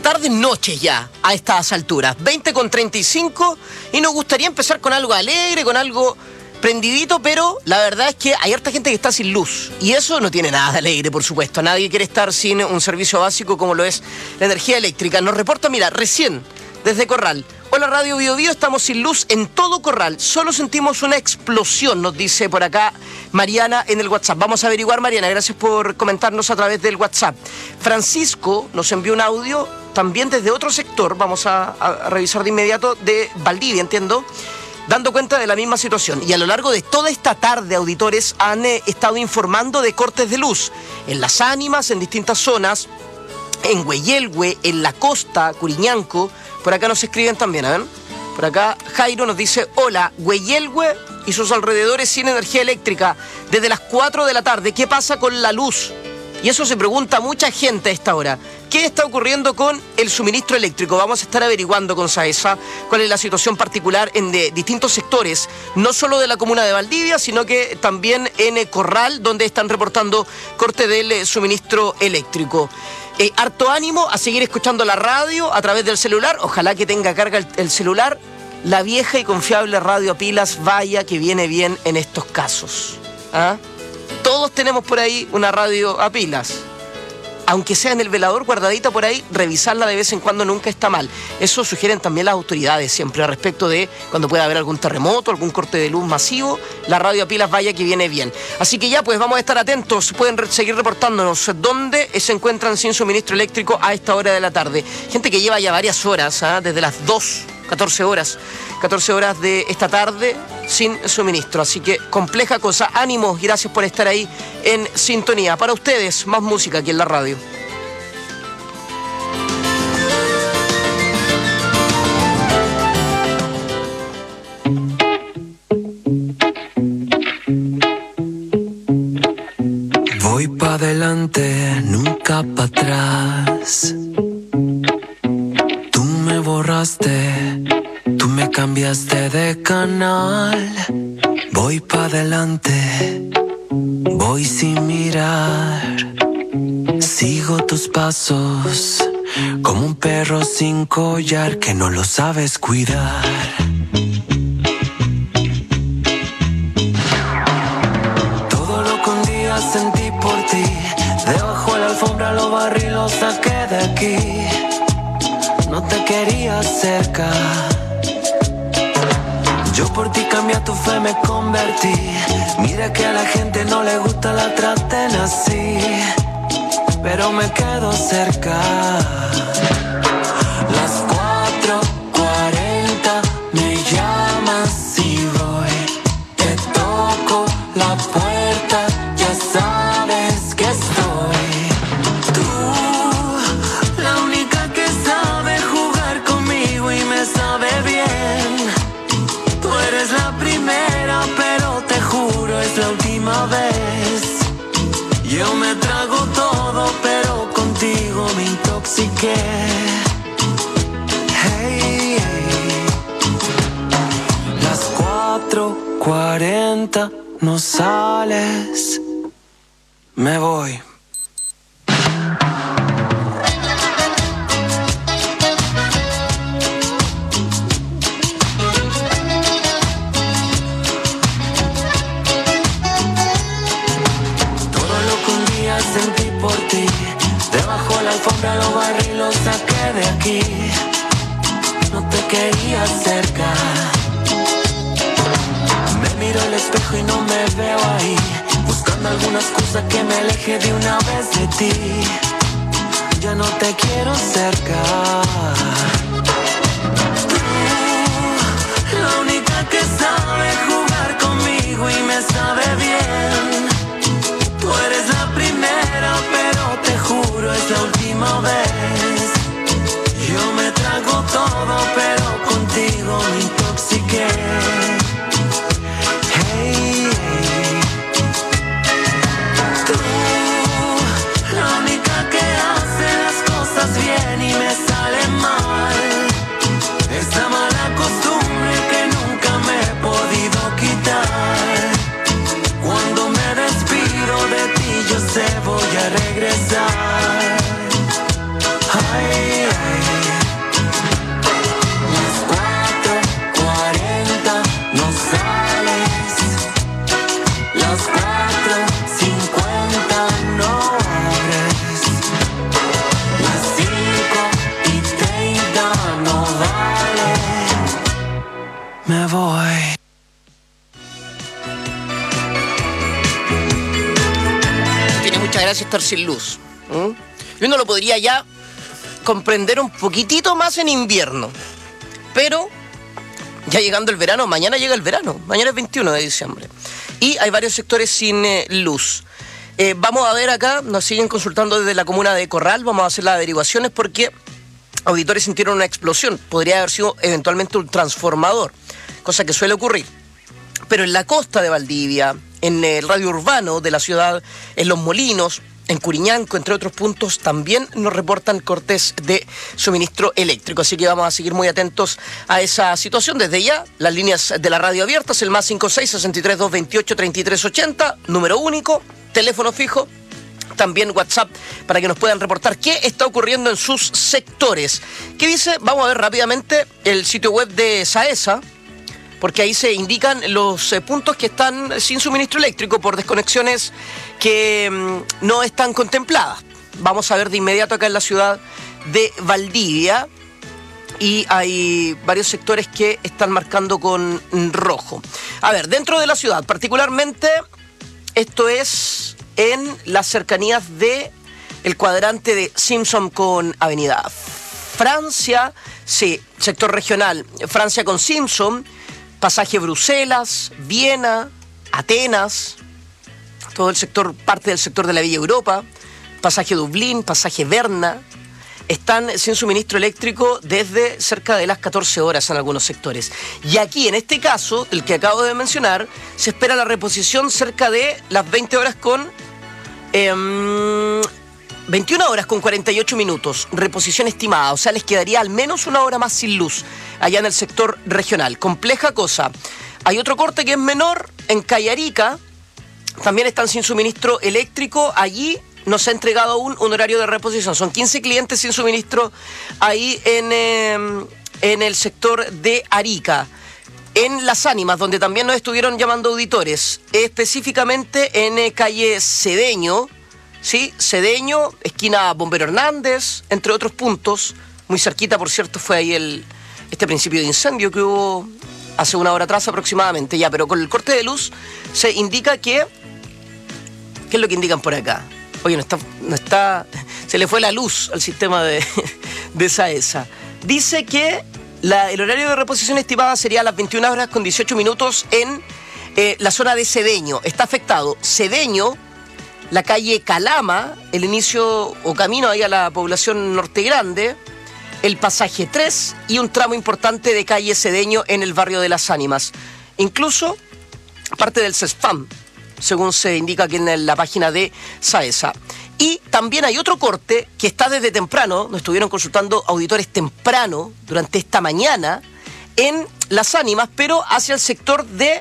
tardes, noches ya, a estas alturas. veinte con treinta y cinco, y nos gustaría empezar con algo alegre, con algo prendidito, pero la verdad es que hay harta gente que está sin luz. Y eso no tiene nada de alegre, por supuesto. Nadie quiere estar sin un servicio básico como lo es la energía eléctrica. Nos reporta, mira, recién, desde Corral. Hola Radio Bio Bio, estamos sin luz en todo Corral. Solo sentimos una explosión, nos dice por acá Mariana en el WhatsApp. Vamos a averiguar, Mariana, gracias por comentarnos a través del WhatsApp. Francisco nos envió un audio también desde otro sector, vamos a, a revisar de inmediato, de Valdivia, entiendo, dando cuenta de la misma situación. Y a lo largo de toda esta tarde, auditores han eh, estado informando de cortes de luz en Las Ánimas, en distintas zonas, en Hueyelhue, en la costa, Curiñanco. Por acá nos escriben también, ¿eh? Por acá Jairo nos dice, hola, Hueyelhue y sus alrededores sin energía eléctrica desde las cuatro de la tarde. ¿Qué pasa con la luz? Y eso se pregunta mucha gente a esta hora. ¿Qué está ocurriendo con el suministro eléctrico? Vamos a estar averiguando con SAESA cuál es la situación particular en de distintos sectores, no solo de la comuna de Valdivia, sino que también en Corral, donde están reportando corte del eh, suministro eléctrico. Eh, harto ánimo a seguir escuchando la radio a través del celular. Ojalá que tenga carga el, el celular. La vieja y confiable radio a pilas, vaya que viene bien en estos casos. ¿Ah? Todos tenemos por ahí una radio a pilas. Aunque sea en el velador, guardadita por ahí, revisarla de vez en cuando nunca está mal. Eso sugieren también las autoridades siempre al respecto de cuando pueda haber algún terremoto, algún corte de luz masivo, la radio a pilas vaya que viene bien. Así que ya pues vamos a estar atentos, pueden re- seguir reportándonos dónde se encuentran sin suministro eléctrico a esta hora de la tarde. Gente que lleva ya varias horas, ¿eh? Desde las dos, catorce horas, catorce horas de esta tarde sin suministro. Así que compleja cosa. Ánimos, gracias por estar ahí en sintonía. Para ustedes, más música aquí en la radio. Voy pa' adelante, nunca pa' atrás. Tú me borraste, tú me cambiaste de canal. Voy pa' adelante, voy sin mirar. Sigo tus pasos, como un perro sin collar que no lo sabes cuidar. Todo lo que un día sentí por ti, debajo de la alfombra lo barrí, lo saqué de aquí. No te quería cerca, yo por ti cambié tu fe, me convertí. Mira que a la gente no le gusta la traten así, pero me quedo cerca. Las cuatro cuarenta me llamas y voy, te toco la puerta, ya sabes que estoy. Tú, la única que sabe jugar conmigo y me sabe bien. Tú eres la primera, pero te juro es la última vez. Yo me trago todo, pero contigo me intoxiqué. Hey, hey. Las cuatro cuarenta no sales, me voy. Sentí por ti, debajo de la alfombra lo barrí, lo saqué de aquí. No te quería cerca, me miro al espejo y no me veo ahí, buscando alguna excusa que me aleje de una vez de ti. Ya no te quiero cerca. Tú, la única que sabe jugar conmigo y me sabe bien. Tú eres la primera, pero te juro es la última vez. Yo me trago todo, pero contigo me intoxiqué. Hey, hey. Tú, la única que hace las cosas bien y ay, ay. Las cuatro cuarenta no sales. Las cuatro cincuenta no abres. Las cinco y treinta no vale. Me voy. Muchas gracias estar sin luz. ¿Mm? Y uno lo podría ya comprender un poquitito más en invierno. Pero ya llegando el verano, mañana llega el verano. Mañana es veintiuno de diciembre. Y hay varios sectores sin eh, luz. Eh, vamos a ver acá, nos siguen consultando desde la comuna de Corral. Vamos a hacer las averiguaciones porque auditores sintieron una explosión. Podría haber sido eventualmente un transformador, cosa que suele ocurrir. Pero en la costa de Valdivia, en el radio urbano de la ciudad, en Los Molinos, en Curiñanco, entre otros puntos, también nos reportan cortes de suministro eléctrico. Así que vamos a seguir muy atentos a esa situación. Desde ya, las líneas de la radio abiertas, el más cinco seis, sesenta y tres, doscientos veintiocho, treinta y tres ochenta, número único, teléfono fijo, también WhatsApp, para que nos puedan reportar qué está ocurriendo en sus sectores. ¿Qué dice? Vamos a ver rápidamente el sitio web de SAESA, porque ahí se indican los eh, puntos que están sin suministro eléctrico por desconexiones que mmm, no están contempladas. Vamos a ver de inmediato acá en la ciudad de Valdivia, y hay varios sectores que están marcando con rojo. A ver, dentro de la ciudad, particularmente, esto es en las cercanías de el cuadrante de Simpson con Avenida Francia, sí, sector regional, Francia con Simpson, pasaje Bruselas, Viena, Atenas, todo el sector, parte del sector de la Villa Europa, pasaje Dublín, pasaje Berna, están sin suministro eléctrico desde cerca de las catorce horas en algunos sectores. Y aquí, en este caso, el que acabo de mencionar, se espera la reposición cerca de las veinte horas con... Eh, veintiuna horas con cuarenta y ocho minutos, reposición estimada, o sea, les quedaría al menos una hora más sin luz allá en el sector regional. Compleja cosa. Hay otro corte que es menor, en Callarica, también están sin suministro eléctrico. Allí no se ha entregado aún un horario de reposición. Son quince clientes sin suministro ahí en, eh, en el sector de Arica. En Las Ánimas, donde también nos estuvieron llamando auditores, específicamente en eh, calle Cedeño, ¿sí? Cedeño, esquina Bombero Hernández, entre otros puntos. Muy cerquita, por cierto, fue ahí el este principio de incendio que hubo hace una hora atrás aproximadamente. Ya, pero con el corte de luz se indica que... ¿Qué es lo que indican por acá? Oye, no está... No está se le fue la luz al sistema de, de SAESA. Dice que la, el horario de reposición estimada sería a las veintiuna horas con dieciocho minutos en eh, la zona de Cedeño. Está afectado Cedeño, la calle Calama, el inicio o camino ahí a la población Norte Grande, el pasaje tres y un tramo importante de calle Cedeño en el barrio de Las Ánimas. Incluso parte del CESFAM, según se indica aquí en la página de SAESA. Y también hay otro corte que está desde temprano, nos estuvieron consultando auditores temprano durante esta mañana, en Las Ánimas, pero hacia el sector de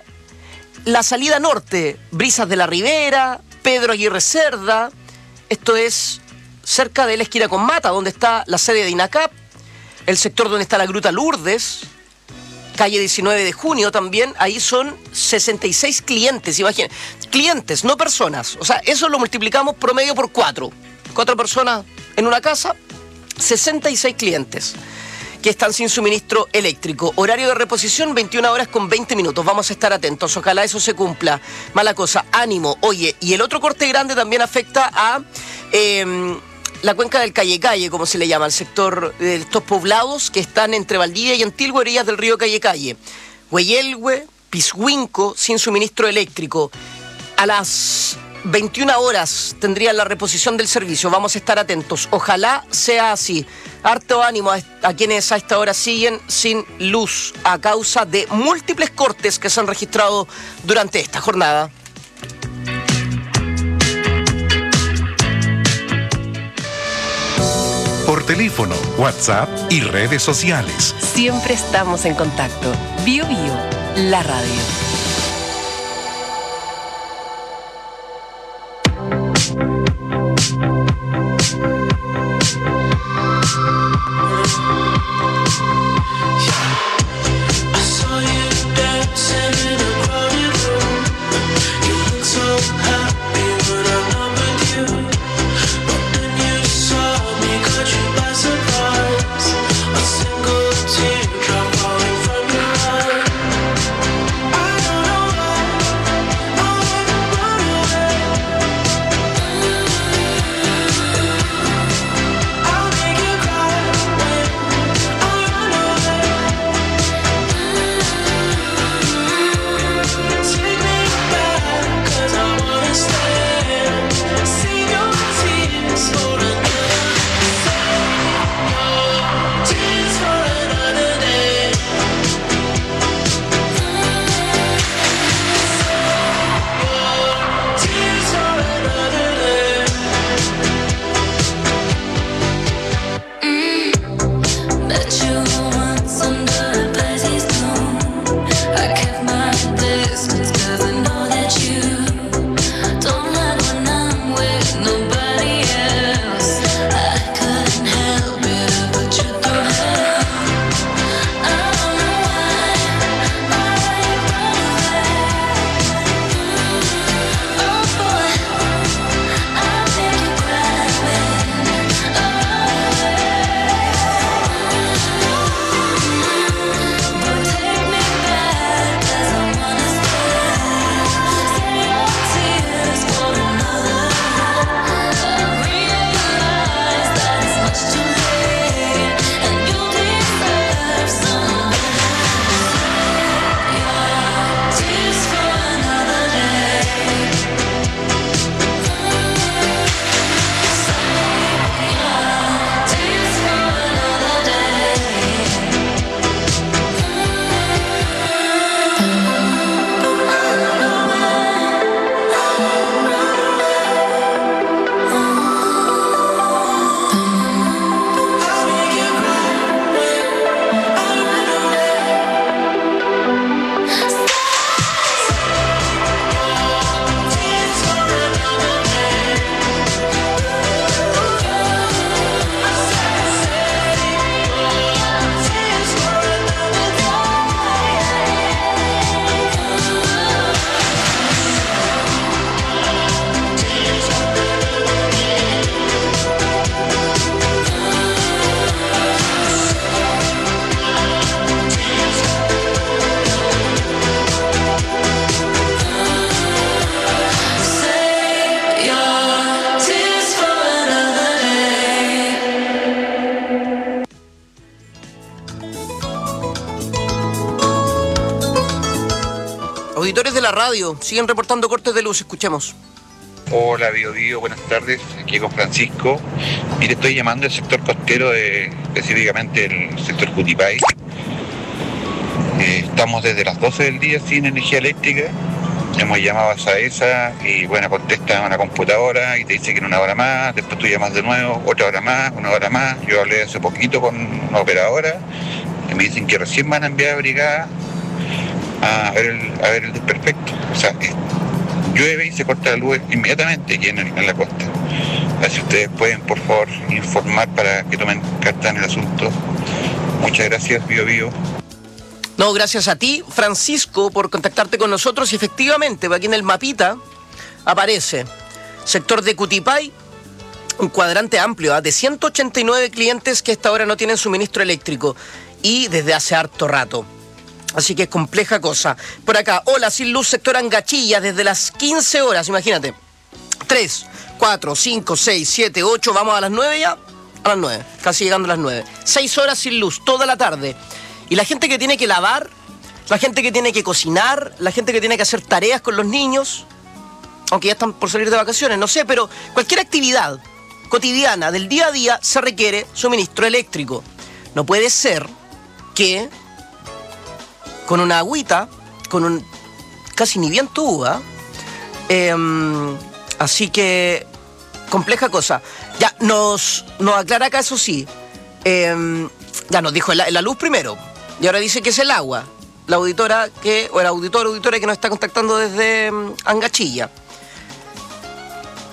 la salida norte, Brisas de la Ribera, Pedro Aguirre Cerda. Esto es cerca de la esquina con Mata, donde está la sede de INACAP, el sector donde está la Gruta Lourdes, calle diecinueve de junio también. Ahí son sesenta y seis clientes, imaginen, clientes, no personas. O sea, eso lo multiplicamos promedio por cuatro. Cuatro personas en una casa, sesenta y seis clientes que están sin suministro eléctrico. Horario de reposición, veintiuna horas con veinte minutos. Vamos a estar atentos, ojalá eso se cumpla. Mala cosa, ánimo. Oye, y el otro corte grande también afecta a eh, la cuenca del Calle Calle, como se le llama, el sector de estos poblados que están entre Valdivia y Antilgo, orillas del río Calle Calle. Hueyelhue, Pishuinco, sin suministro eléctrico. A las veintiuna horas tendrían la reposición del servicio. Vamos a estar atentos. Ojalá sea así. Harto ánimo a, a quienes a esta hora siguen sin luz a causa de múltiples cortes que se han registrado durante esta jornada. Por teléfono, WhatsApp y redes sociales. Siempre estamos en contacto. Bio Bio, la radio. Auditores de la radio, siguen reportando cortes de luz, escuchemos. Hola, Bio Bio, buenas tardes, aquí con Francisco. Mire, estoy llamando al sector costero, de, específicamente el sector Cutipay. Eh, estamos desde las doce del día sin energía eléctrica. Hemos llamado a SAESA y bueno, contesta una computadora y te dice que en una hora más, después tú llamas de nuevo, otra hora más, una hora más. Yo hablé hace poquito con una operadora y me dicen que recién van a enviar a brigada a ver el, a ver el desperfecto. O sea, eh, llueve y se corta la luz inmediatamente aquí en, el, en la costa. Así ustedes pueden, por favor, informar para que tomen carta en el asunto. Muchas gracias, Bio Bio. No, gracias a ti, Francisco, por contactarte con nosotros. Y efectivamente, aquí en el mapita aparece sector de Cutipay, un cuadrante amplio, ¿eh? de ciento ochenta y nueve clientes que hasta ahora no tienen suministro eléctrico y desde hace harto rato. Así que es compleja cosa. Por acá, hola, sin luz, sector Angachilla, desde las quince horas, imagínate. tres, cuatro, cinco, seis, siete, ocho, vamos a las nueve ya. A las nueve, casi llegando a las nueve. seis horas sin luz, toda la tarde. Y la gente que tiene que lavar, la gente que tiene que cocinar, la gente que tiene que hacer tareas con los niños, aunque ya están por salir de vacaciones, no sé, pero cualquier actividad cotidiana del día a día se requiere suministro eléctrico. No puede ser que con una agüita, con un casi ni viento uva, eh, así que compleja cosa. Ya, nos, nos aclara acá, eso sí, eh, ya nos dijo la, la luz primero, y ahora dice que es el agua, la auditora que, o el auditor o auditora que nos está contactando desde um, Angachilla.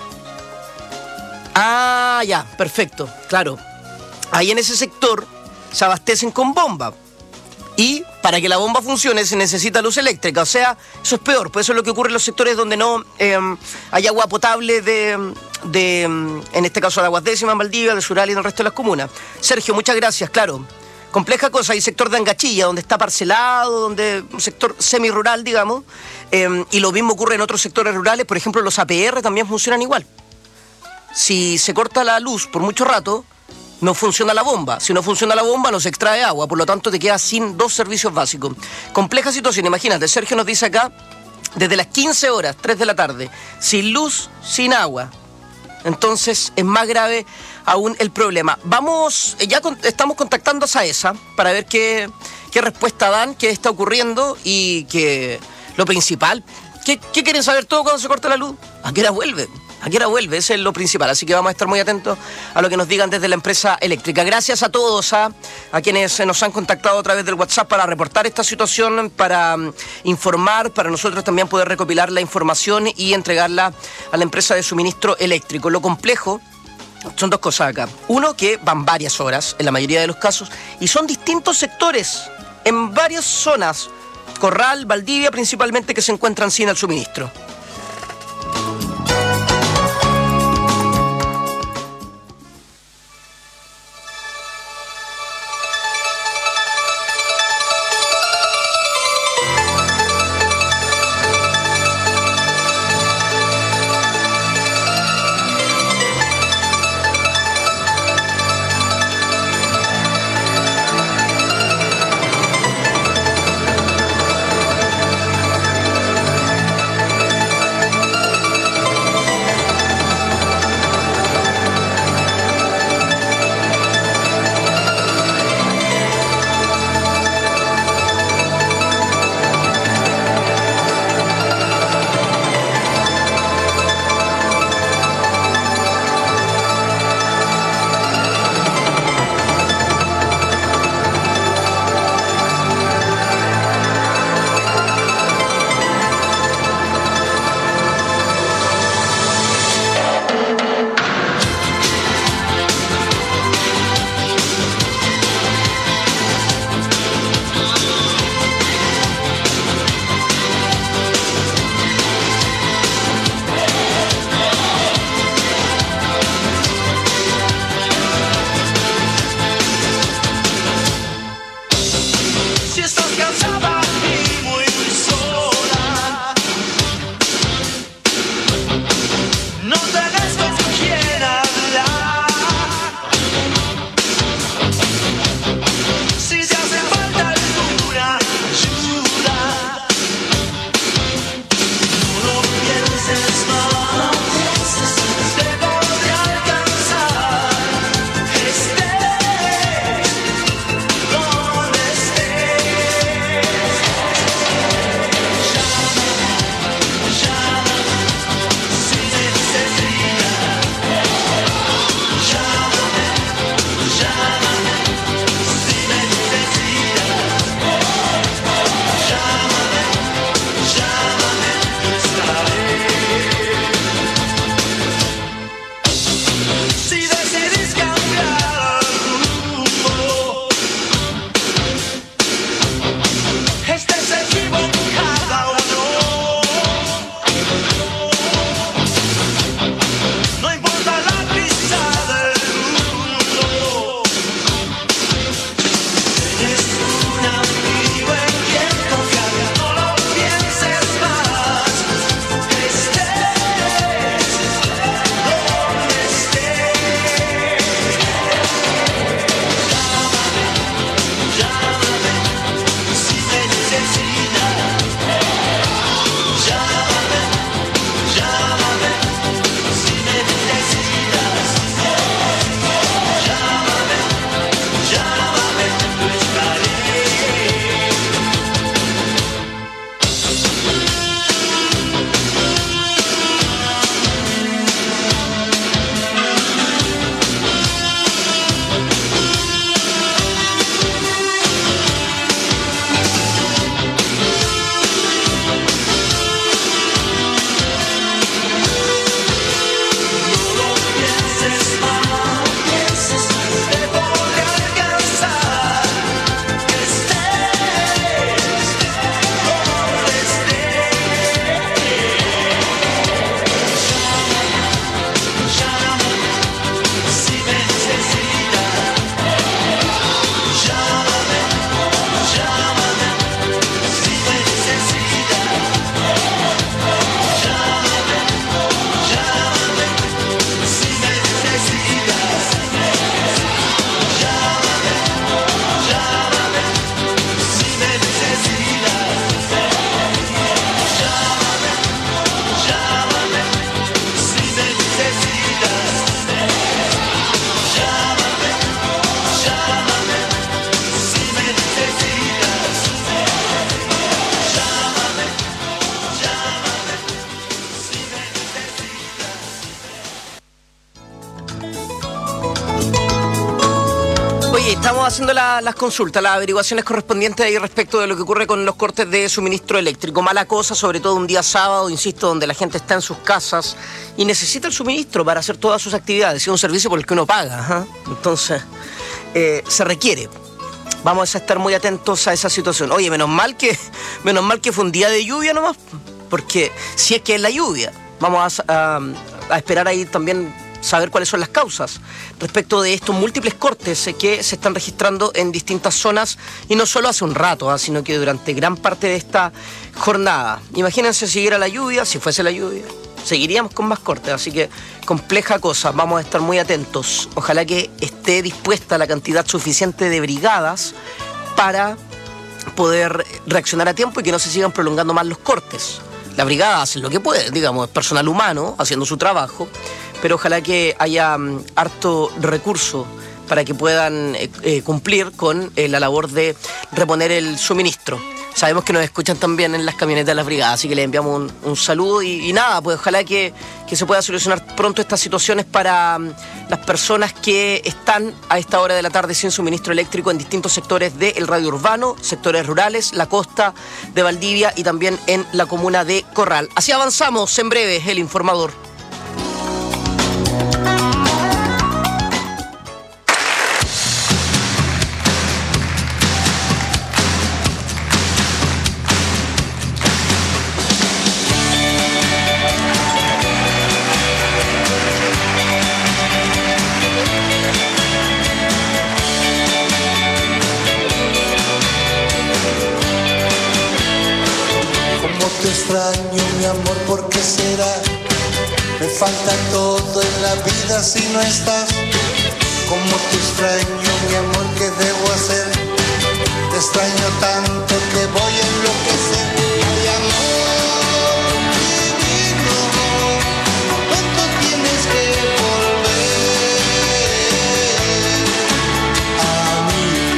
Ah, ya, perfecto, claro. Ahí en ese sector se abastecen con bomba. Y para que la bomba funcione se necesita luz eléctrica. O sea, eso es peor. Pues eso es lo que ocurre en los sectores donde no eh, hay agua potable de, de, en este caso, de Aguas Décimas, en Valdivia, de Sural y del resto de las comunas. Sergio, muchas gracias. Claro, compleja cosa. Hay sector de Angachilla, donde está parcelado, donde un sector semi-rural, digamos. Eh, y lo mismo ocurre en otros sectores rurales. Por ejemplo, los A P R también funcionan igual. Si se corta la luz por mucho rato, no funciona la bomba. Si no funciona la bomba, no se extrae agua. Por lo tanto, te quedas sin dos servicios básicos. Compleja situación, imagínate. Sergio nos dice acá, desde las quince horas, tres de la tarde, sin luz, sin agua. Entonces, es más grave aún el problema. Vamos, ya con, estamos contactando a SAESA para ver qué, qué respuesta dan, qué está ocurriendo y que lo principal. ¿Qué, qué quieren saber todo cuando se corta la luz? ¿A qué hora vuelve? ¿A qué hora vuelve? Ese es lo principal. Así que vamos a estar muy atentos a lo que nos digan desde la empresa eléctrica. Gracias a todos, a, a quienes nos han contactado a través del WhatsApp para reportar esta situación, para um, informar, para nosotros también poder recopilar la información y entregarla a la empresa de suministro eléctrico. Lo complejo son dos cosas acá. Uno, que van varias horas, en la mayoría de los casos, y son distintos sectores, en varias zonas, Corral, Valdivia principalmente, que se encuentran sin el suministro. Estamos haciendo la, las consultas, las averiguaciones correspondientes ahí respecto de lo que ocurre con los cortes de suministro eléctrico. Mala cosa, sobre todo un día sábado, insisto, donde la gente está en sus casas y necesita el suministro para hacer todas sus actividades. Es un servicio por el que uno paga, ¿eh? Entonces, eh, se requiere. Vamos a estar muy atentos a esa situación. Oye, menos mal que, menos mal que fue un día de lluvia nomás, porque si es que es la lluvia, vamos a, a, a esperar ahí también saber cuáles son las causas respecto de estos múltiples cortes que se están registrando en distintas zonas y no solo hace un rato, ¿eh? sino que durante gran parte de esta jornada. Imagínense si siguiera la lluvia, si fuese la lluvia, seguiríamos con más cortes, así que compleja cosa, vamos a estar muy atentos. Ojalá que esté dispuesta la cantidad suficiente de brigadas para poder reaccionar a tiempo y que no se sigan prolongando más los cortes. La brigada hace lo que puede, digamos, es personal humano haciendo su trabajo, pero ojalá que haya um, harto recurso para que puedan eh, eh, cumplir con eh, la labor de reponer el suministro. Sabemos que nos escuchan también en las camionetas de las brigadas, así que les enviamos un, un saludo y, y nada, pues ojalá que, que se pueda solucionar pronto estas situaciones para um, las personas que están a esta hora de la tarde sin suministro eléctrico en distintos sectores del radio urbano, sectores rurales, la costa de Valdivia y también en la comuna de Corral. Así avanzamos en breve, el informador. Extraño mi amor, ¿por qué será? Me falta todo en la vida si no estás. Como te extraño mi amor, ¿qué debo hacer? Te extraño tanto que voy a enloquecer. Ay, amor divino, ¿cuánto tienes que volver a mí?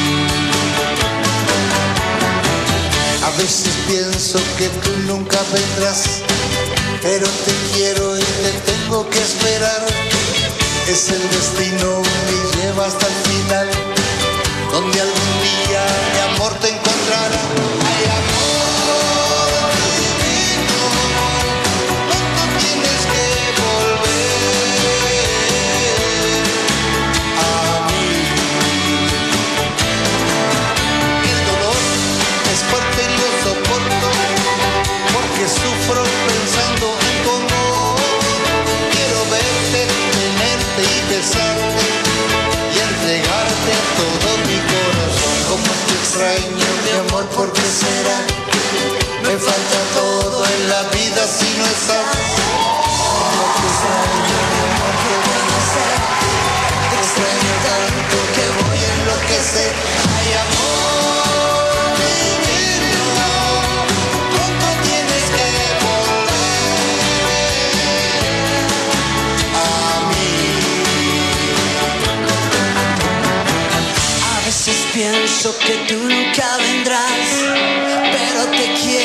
A veces pienso que tú nunca vendrás, pero te quiero y te tengo que esperar. Es el destino, me lleva hasta el final, donde algún día mi amor te encontrará. Ay, amor divino, ¿cuánto tienes que volver a mí? El dolor es fuerte y lo soporto, porque sufro pensando en tu amor. Quiero verte, tenerte y besarte y entregarte todo mi corazón. Como te extraño mi amor, ¿por qué será? Me falta todo en la vida si no estás. Como te extraño mi amor, ¿qué voy a hacer? Te extraño tanto que voy a enloquecer. Ay, amor divino, pronto tienes que volver a mí. A veces pienso que tú nunca vendrás, pero te quiero